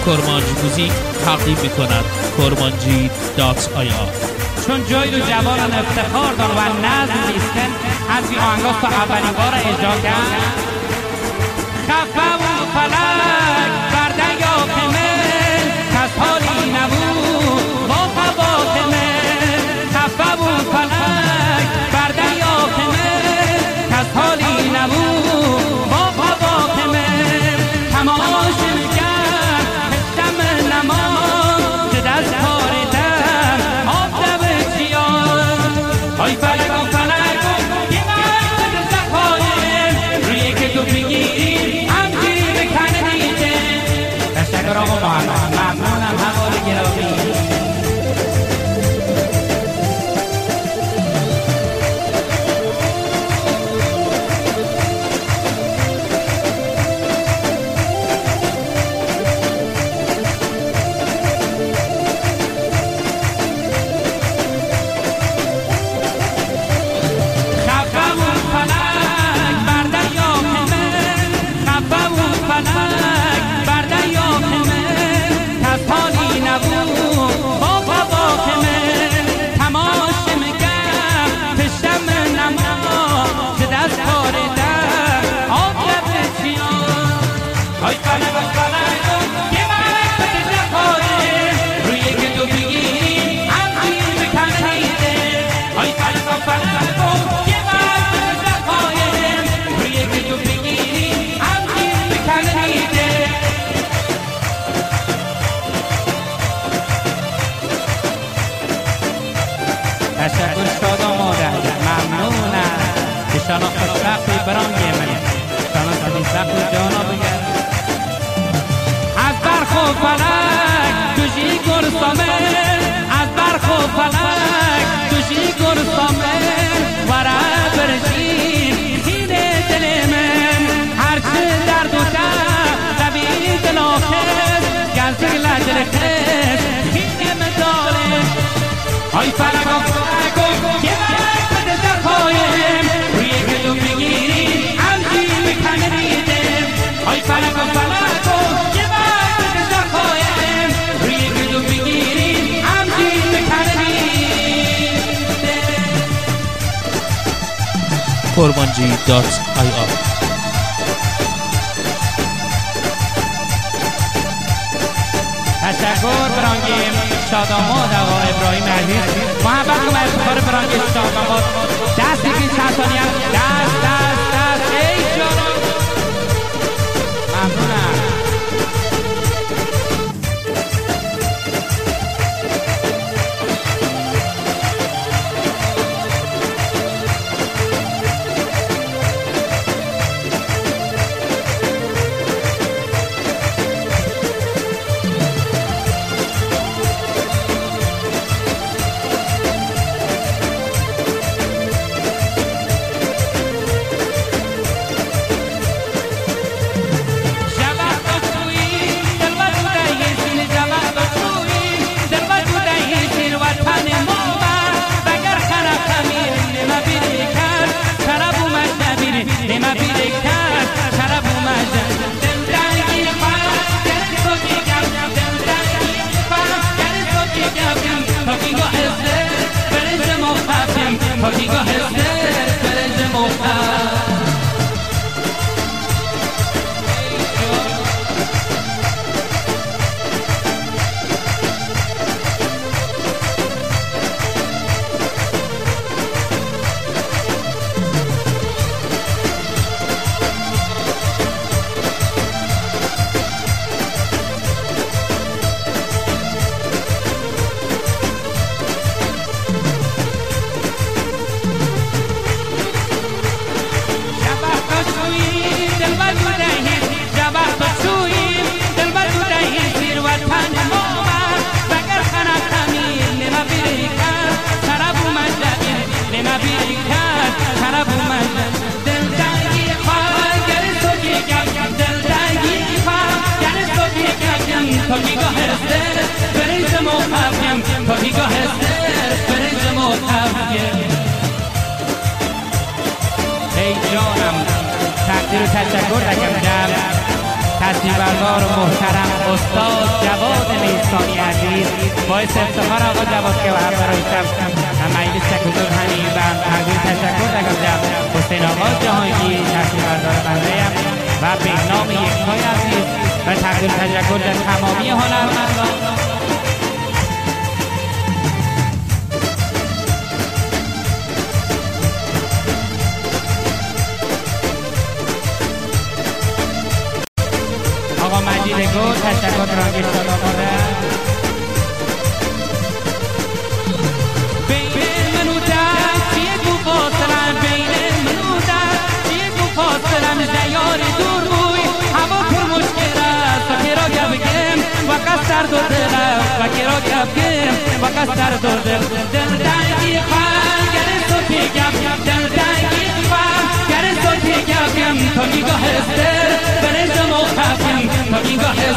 کرمانجی موزیک تقدیم میکند کرمانجی.ir. چون جای و جوانان افتخار دار و نظم نیستن از این آهنگاست تا اولین بار اجرا کرد. خفه و فلک بر دریاق من کس حالی نبود با فواطمه. خفه و فلک بر دریاق من کس حالی نبود با فواطمه. تماشا میکرد شم نماز که دست کاردن آب لب چیان. آی فلک و فلک یه مرد زخایم روی که تو بگیری همجوری بکنه دیده. تشکر آقا محمد، ممنونم حوال گرامی. تشکر شادم مادر، ممنونم که شما خوشبختی برانگی منه. شما خوشبخت جانا بگر از برخ و فلک دوشی گرسامه. از برخ و فلک دوشی گرسامه ورا برشین هینه دل من. هرچه درد و در روی دل آخر گلزه لجل خیز هینه مداره. آی فلک و فلک یه مرد زخایم روی که تو بگیری همجی بکنه دیده. آی فلک و فلک یه مرد زخایم روی که تو بگیری همجی بکنه دیده. کرمانجی.ir. تشکر برانگیم شاداماد آقا ابراهیم عزیز. محبت کنم افتخار برانگیم شاداماد. دستی که چند ثانیه دست ای جانم ممنونم. ای جانم تقدیر و تشکر نکنم. تصویربردار و محترم استاد جواد نیستانی عزیز، باعث افتخار آقا جواد که هم برای شب مجلس تکوزور همین بند تقدیم تشکر دارم. حسین آقا جهانگیر تصویربردار بنده‌ام و به نام یکتای عزیز و تقدیم تشکر در تمامی هنرمندان. آقا مجید گل تشکر رانگیش داد آماده. بین من و در چیه گو فاصلم، بین من و در چیه گو فاصلم، دیار دور بوی هوا پر مشکل است و کرا گبگم و قصر دو دلم و کرا گبگم و قصر دو دل. دل درگی خواهم گره صوتی گم، دل درگی خواهم گره صوتی گم، تا نگاه استر برنجم و خفیم تا نگاه